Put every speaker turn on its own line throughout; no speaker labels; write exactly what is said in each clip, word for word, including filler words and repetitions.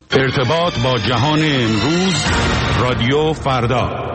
ارتباط با جهان امروز، رادیو فردا.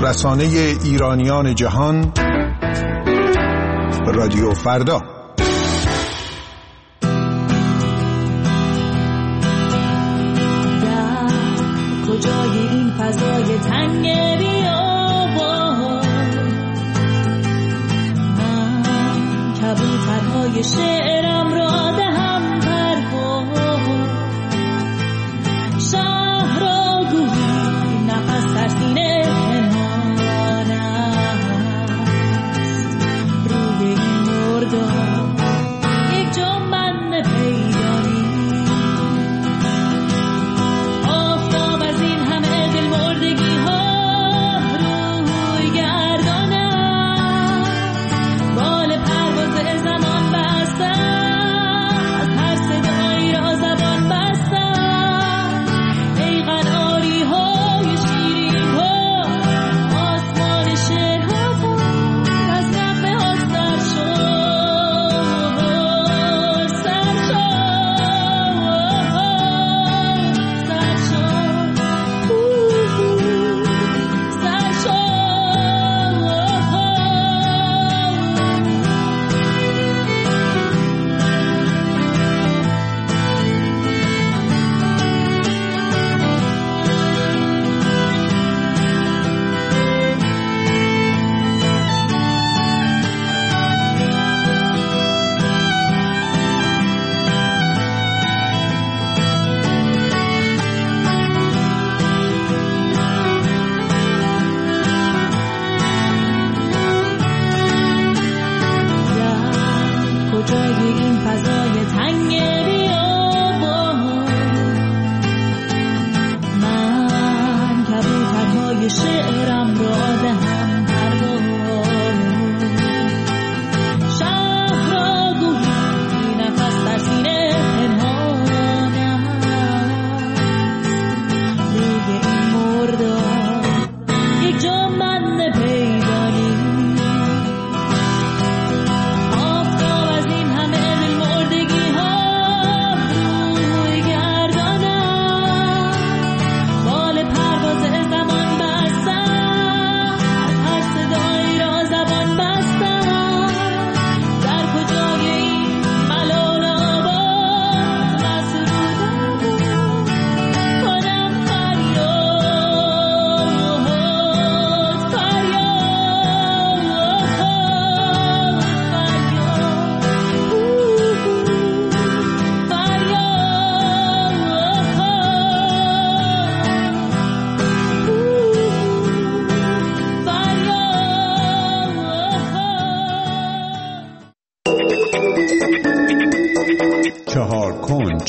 رسانه ایرانیان جهان، رادیو فردا.
در کجای این فضای تنگ بیابان، من کبوترهای شعرم را دهم پرواز. شهر را گویی نفس در سینه پنهان است، روی این مردار یک جا من پیدا نیست. آفتاب از این همه دل مردگی ها روی گردانم، بال پرواز زمان بستم، از هر صدایی را زبان بستم. ای قناری های شیرین ها، آسمان شعرها پر از نغمه ها سر شد، سر شد، سر شد، سر شد. در کجای این فضای تنگ بیابان، من کبوترهای شعرم را دهم پرواز. شهر را گویی نفس در سینه پنهان است، روی این مردار یک جا من پیدا نیست. آفتاب از این همه دل مردگی ها روی گردانم، بال پرواز زمان بستم، از هر صدایی را زبان بستم. در کجای این ملال آباد مسرودم کنم فریاد، فریاد،
چهار کنج.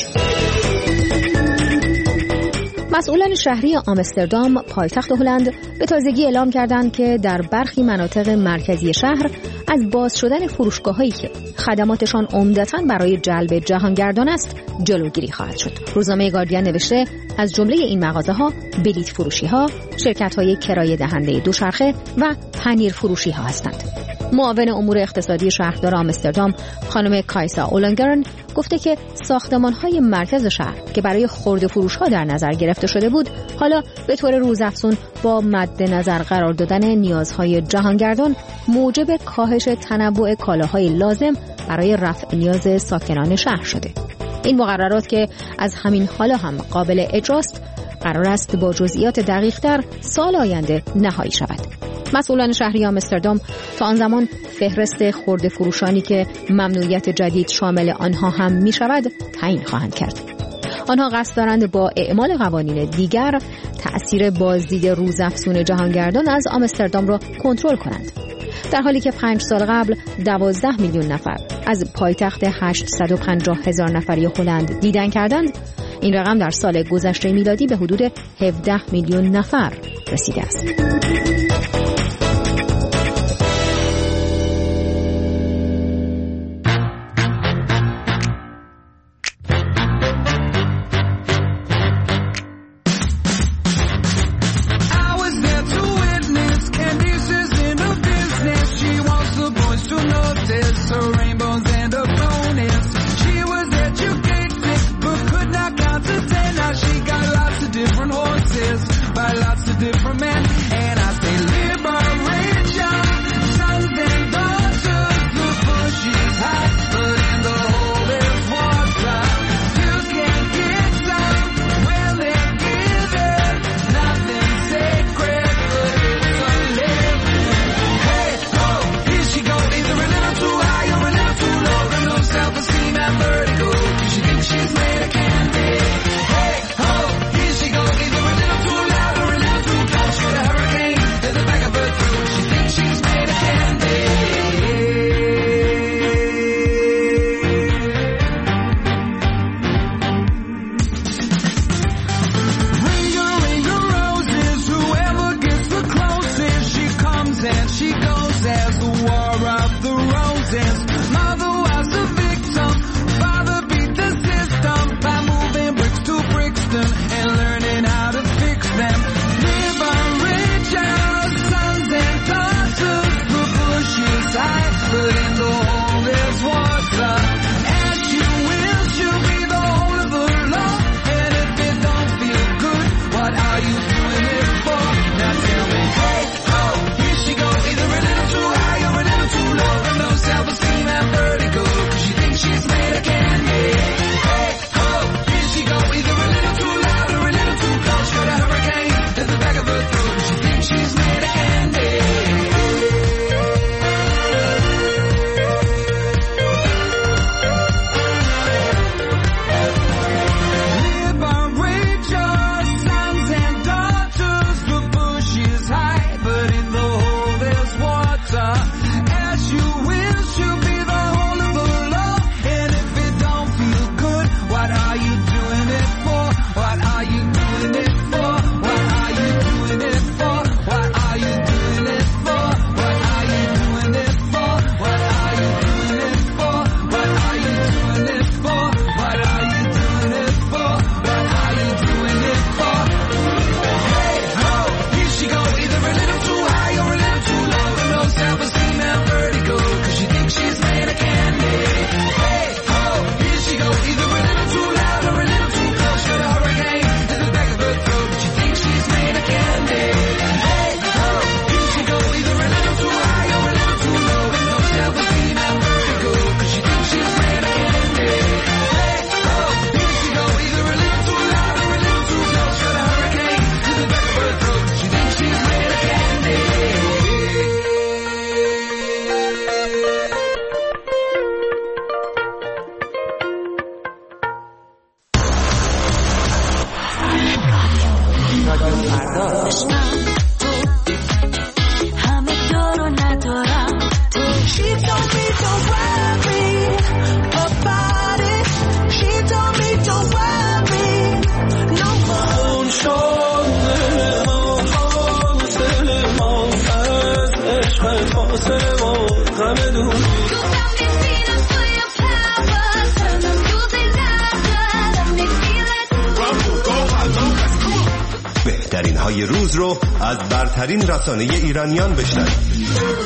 مسئولان شهری آمستردام پایتخت هلند به تازگی اعلام کردند که در برخی مناطق مرکزی شهر از باز شدن فروشگاه‌هایی که خدماتشان عمدتاً برای جلب جهانگردان است جلوگیری خواهد شد. روزنامه گاردین نوشته از جمله این مغازه‌ها بلیط فروشی‌ها، شرکت‌های کرایه دهنده دوچرخه و پنیر فروشی‌ها هستند. معاون امور اقتصادی شهردار آمستردام خانم کایسا اولنگرن گفته که ساختمان‌های مرکز شهر که برای خرده فروش‌ها در نظر گرفته شده بود، حالا به طور روزافزون با مد نظر قرار دادن نیازهای جهانگردان موجب کاهش تنوع کالاهای لازم برای رفع نیاز ساکنان شهر شده. این مقررات که از همین حالا هم قابل اجراست، قرار است با جزئیات دقیق‌تر سال آینده نهایی شود. مسئولان شهری آمستردام تا آن زمان فهرست خرده فروشانی که ممنوعیت جدید شامل آنها هم می شود تعیین خواهند کرد. آنها قصد دارند با اعمال قوانین دیگر تأثیر بازدید روزافزون جهانگردان از آمستردام را کنترل کنند. در حالی که پنج سال قبل دوازده میلیون نفر از پایتخت هشتصد و پنجاه هزار نفری هلند دیدن کردند، این رقم در سال گذشته میلادی به حدود هفده میلیون نفر رسیده است.
By lots of different men, and I say live های روز رو از برترین رسانه ایرانیان بشنوید.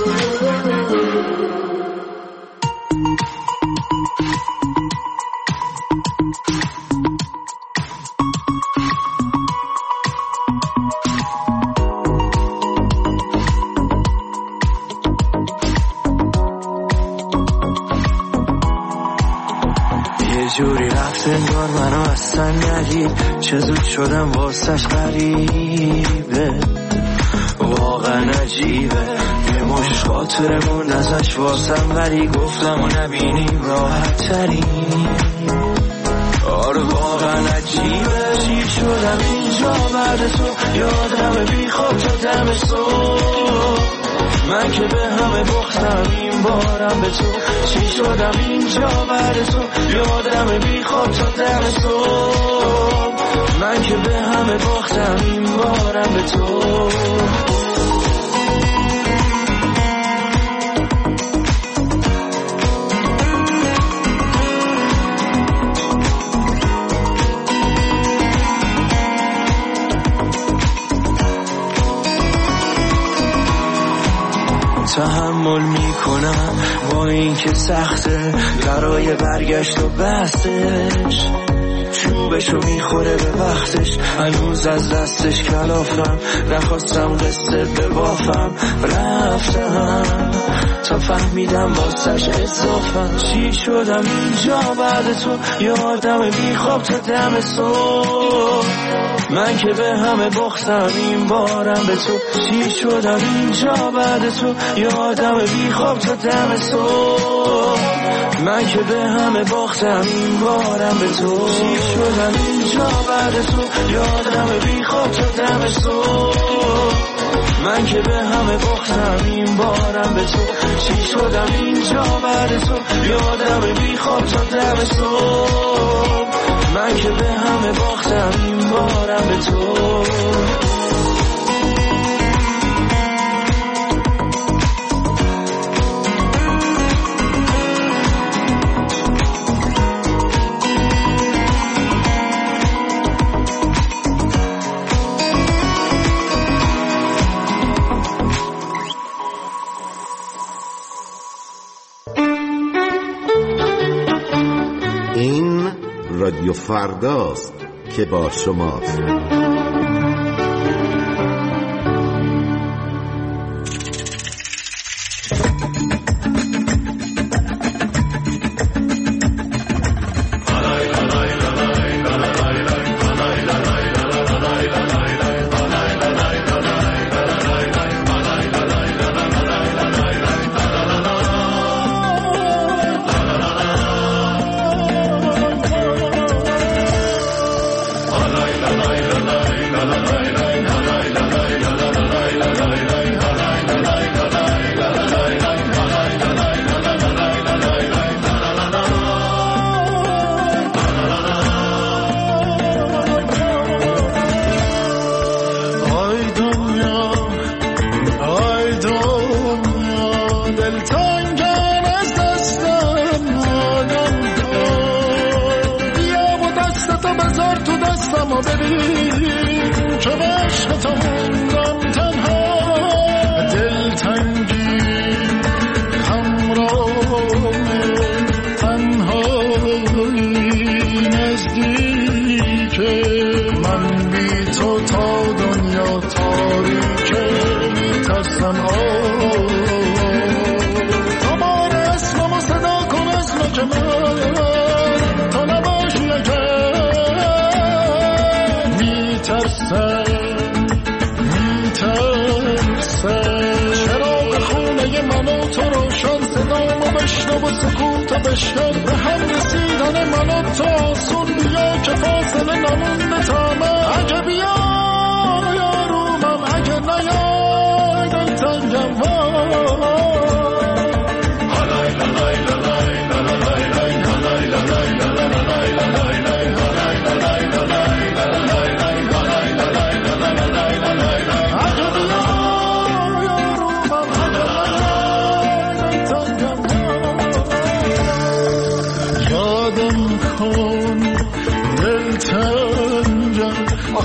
جوری رفت انگار منو اصلا ندید، چه زود شدم واسش غریبه، واقعا عجیبه. یه مش خاطرمون ازش واسم ولی گفتم و نبینیم راحت ترین. آره واقعا عجیبه، چی شدم اینجا بعد تو، یادم بی خواب تا دم صبح. من که به همه بختم این بارم به تو، چی شدم اینجا بعد تو، یادم بی خواب تا دم صبح. من که به همه بختم این بارم به تو. تحمل میکنم با این که سخته، برای برگشت و بحثش چوبشو میخوره به وقتش. هنوز از دستش کلافم، نخواستم قصه ببافم، رفتم تا فهمیدم واسش اضافم. چی شدم اینجا بعد تو، یادم بی خواب تا دم صبح. من که به همه بختم این بارم به تو، چی شدم اینجا بعد تو، یادم بی خواب تا دم صبح. من که به همه باختم این بارم به تو، چی شدم اینجا بعد تو، یادم بی خواب تا دم صبح. من که به همه باختم این بارم به تو، چی شدم اینجا بعد تو، یادم بی خواب تا دم صبح. من که به همه باختم این بارم به تو.
این رادیو فرداست که با شماست.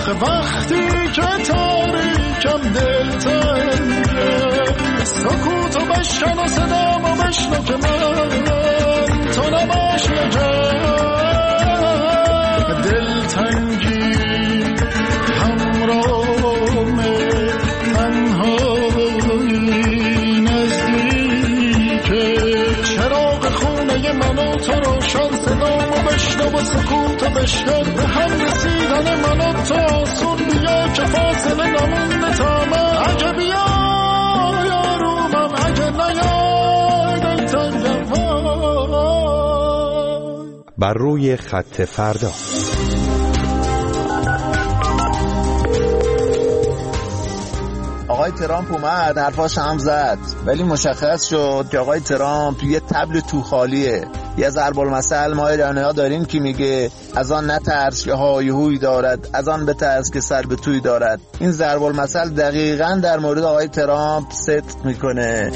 آخه وقتی که تاریکم دلتنگه سکوتو بشکن و صدامو بشنو که من تو نباش نجم دلتنگی همراهم تنهایی نزدیکه چراغ خونه من و تو روشن صدامو بشنو و سکوتو بشکن به هم رسیدن من و تو آسون بیا که فاصله نمونده تا من اگه بیا یارومم اگه نیای دلتنگم
بر روی خط فردا.
آقای ترامپ اومد حرفاش هم زد ولی مشخص شد که آقای ترامپ یه تبل تو خالیه. یه ضرب المثل ما ایرانی‌ها داریم که میگه از آن نترس که های هوی دارد، از آن بترس که سر به توی دارد. این ضرب المثل دقیقاً در مورد آقای ترامپ صدق میکنه.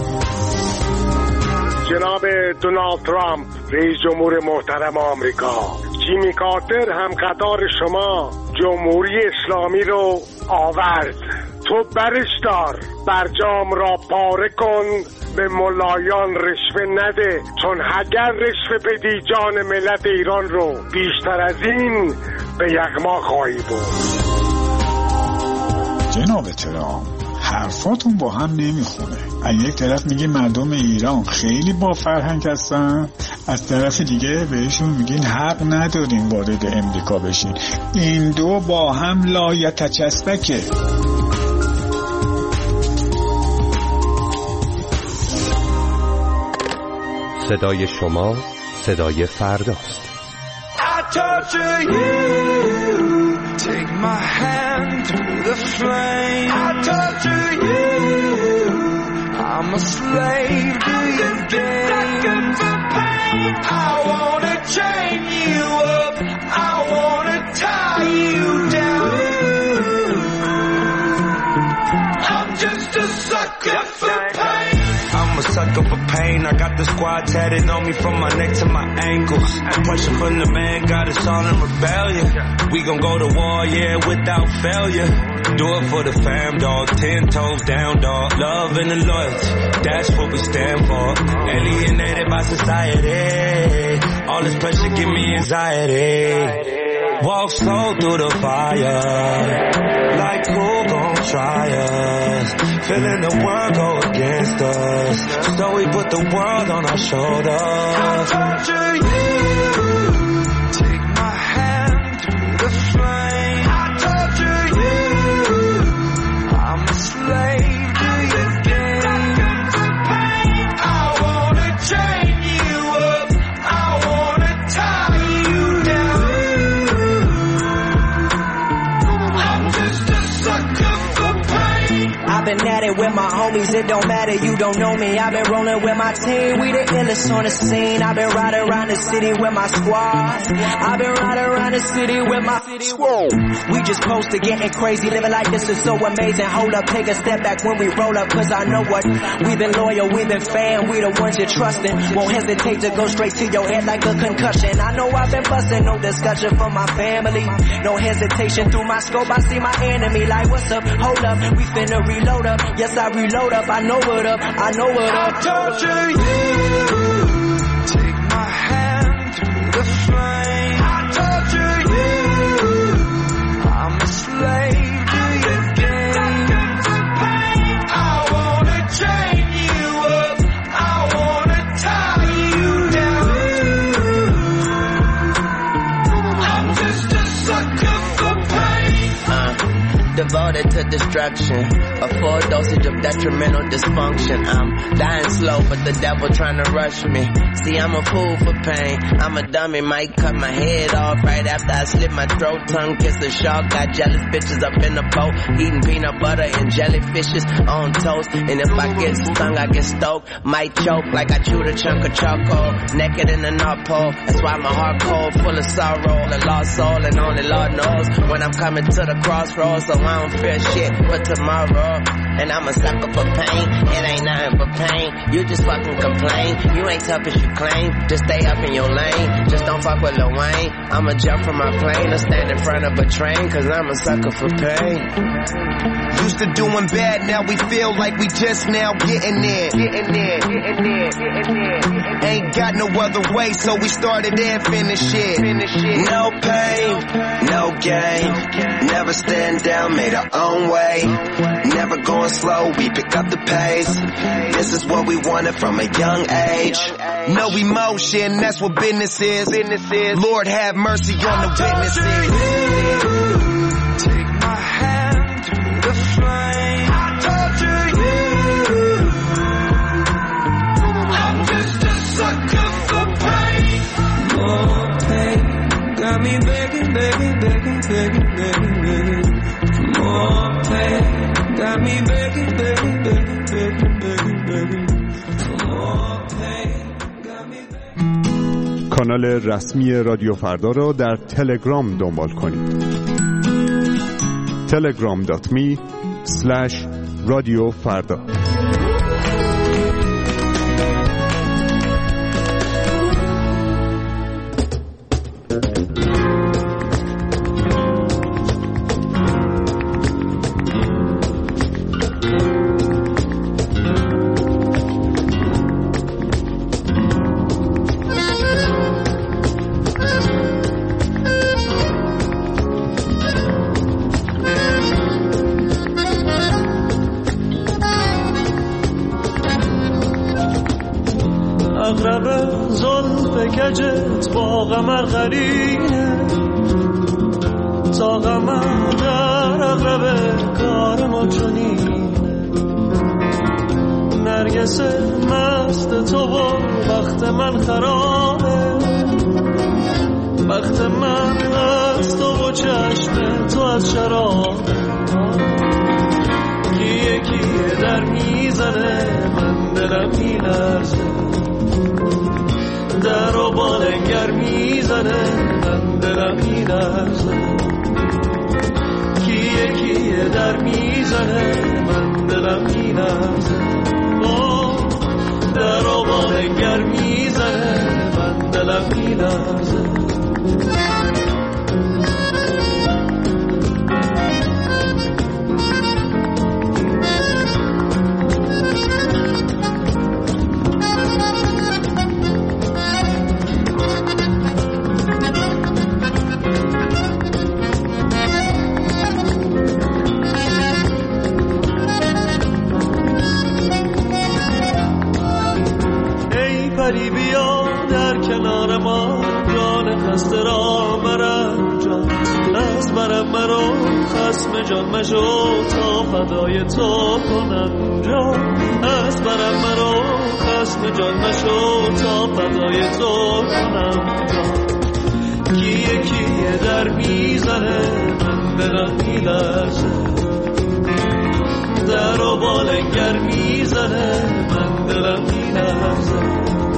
جناب دونالد ترامپ رئیس جمهور محترم آمریکا، جیمی کارتر هم قطار شما جمهوری اسلامی رو آورد. تو برش دار، برجام را پاره کن، به ملایان رشوه نده، چون اگر رشوه بدی جان ملت ایران رو بیشتر از این به یغما خواهی بود.
جناب ترامپ حرفاتون با هم نمیخونه. از یک طرف میگه مردم ایران خیلی با فرهنگ هستن، از طرف دیگه بهشون میگین حق ندارین وارد امریکا بشین. این دو با هم لایتجسبکه.
صدای شما صدای فرداست.
I torture you, take my hand through the flame. I torture you, I'm a slave to your game. For pain, I wanna chain you up, I wanna tie you down. I'm just a sucker for pain. I'm a sucker for pain. I got the squad tatted on me from my neck to my ankles. Pressure from the man got us all in rebellion. We gon' go to war, yeah, without failure. Do it for the fam, dog. Ten toes down, dog. Love and the loyalty, that's what we stand for. Alienated by society, all this pressure give me anxiety. Walk slow through the fire, like who gon' try us? Feeling the world go against us, so we put the world on our shoulders. I torture you, take my hand through the flame. I torture you, I'm a slave to your game. For pain, I wanna chain you up, I wanna tie you down. I'm just a sucker for pain. I've been at it with my homies, it don't matter, you don't know me. I've been rolling with my team, we the illest on the scene. I've been riding around the city with my squad. I've been riding around the city with my squad. We just posted getting crazy, living like this is so amazing. Hold up, take a step back when we roll up, cause I know what. We've been loyal, we've been fan, we the ones you're trusting. Won't hesitate to go straight to your head like a concussion. I know I've been busting, no discussion for my family. No hesitation, through my scope I see my enemy. Like what's up, hold up, we finna reload up. Yes, I reload up, I know what up, I know what up. I torture you, take my hand through the flame. I torture you, I'm a slave to your game. For pain, I wanna chain you up, I wanna tie you down. I'm just a sucker for pain. Uh, devoted to destruction, a full dosage of detrimental dysfunction. I'm dying slow, but the devil trying to rush me. See, I'm a fool for pain, I'm a dummy, might cut my head off right after I slit my throat. Tongue kiss a shark, got jealous bitches up in the boat, eating peanut butter and jellyfishes on toast. And if I get stung, I get stoked, might choke like I chewed a chunk of charcoal. Naked in the North Pole, that's why my heart cold, full of sorrow. A lost soul, and only Lord knows when I'm coming to the crossroads. So I don't fear shit for tomorrow.
and I'm a sucker for pain. It ain't nothing but pain. You just fucking complain. You ain't tough as you claim. Just stay up in your lane. Just don't fuck with Lil Wayne. I'ma jump from my plane or stand in front of a train, cause I'm a sucker for pain.
Used to doing bad, now we feel like we just now getting there. Getting there, getting there, getting there. Ain't got no other way, so we started and finished it. Finish it.
No pain, no gain. Never stand down, made our own way. Never going slow, we pick up the pace. This is what we wanted from a young age.
No emotion, that's what business is. Business is. Lord have mercy on the witnesses.
Take my hand through the flame. I torture you. I'm just a sucker for pain. More pain got me begging, begging, begging, begging, begging, begging. More pain got me begging, begging, begging, begging, begging, begging. More pain got me begging.
کانال رسمی رادیو فردا را در تلگرام دنبال کنید. تلگرام دات می اسلش رادیو فردا.
اغرب زلف کجت با غمر قرینه تا غمر در اغرب کار ما چنینه نرگس مست تو و وقت من خرابه وقت من از تو و چشم تو از شرابه کیه کیه در میزنه من دلم میلرزه در و بالنگر میزنه من دلم میلرزه کیه کیه در میزنه من دلم میلرزه در و بالنگر میزنه من دلم میلرزه پری بیا در کنار ما جان خسته را مرم جان از برم مرو خسم جان مشو تا فدای تو کنم جان از برم مرو خسم جان مشو تا فدای تو کنم جان کیه کیه در میزنه من دلم میلرزه در و بالنگر میزنه من دلم میلرزه